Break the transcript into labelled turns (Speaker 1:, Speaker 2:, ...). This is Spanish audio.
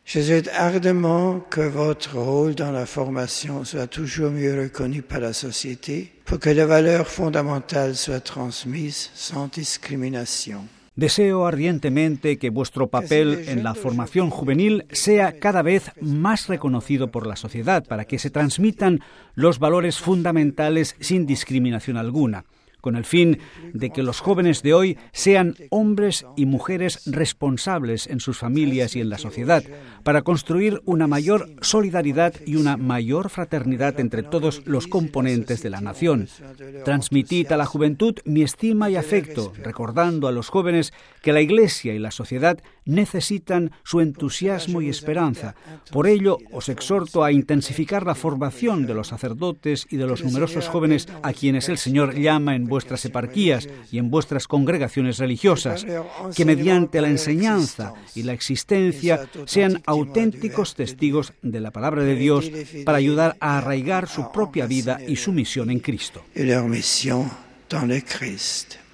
Speaker 1: Je souhaite ardemment que votre rôle dans la formation soit toujours mieux reconnu par la société, pour que les valeurs fondamentales soient transmises sans discrimination.
Speaker 2: Deseo ardientemente que vuestro papel en la formación juvenil sea cada vez más reconocido por la sociedad, para que se transmitan los valores fundamentales sin discriminación alguna, con el fin de que los jóvenes de hoy sean hombres y mujeres responsables en sus familias y en la sociedad, para construir una mayor solidaridad y una mayor fraternidad entre todos los componentes de la nación. Transmitid a la juventud mi estima y afecto, recordando a los jóvenes que la Iglesia y la sociedad necesitan su entusiasmo y esperanza. Por ello, os exhorto a intensificar la formación de los sacerdotes y de los numerosos jóvenes a quienes el Señor llama en vuestras eparquías y en vuestras congregaciones religiosas, que mediante la enseñanza y la existencia sean auténticos testigos de la palabra de Dios para ayudar a arraigar su propia vida y su misión en Cristo.